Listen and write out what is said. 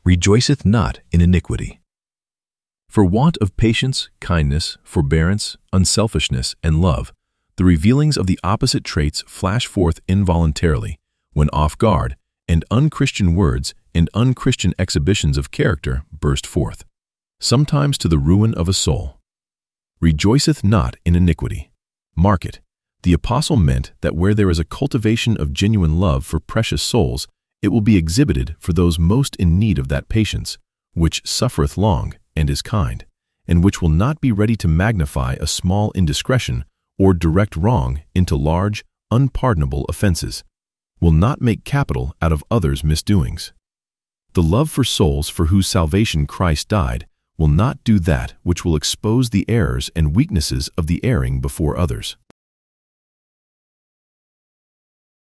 rejoiceth not in iniquity. For want of patience, kindness, forbearance, unselfishness, and love, the revealings of the opposite traits flash forth involuntarily, when off guard, and unchristian words and unchristian exhibitions of character burst forth, sometimes to the ruin of a soul. Rejoiceth not in iniquity. Mark it. The apostle meant that where there is a cultivation of genuine love for precious souls, it will be exhibited for those most in need of that patience, which suffereth long and is kind, and which will not be ready to magnify a small indiscretion or direct wrong into large, unpardonable offenses, will not make capital out of others' misdoings. The love for souls for whose salvation Christ died will not do that which will expose the errors and weaknesses of the erring before others.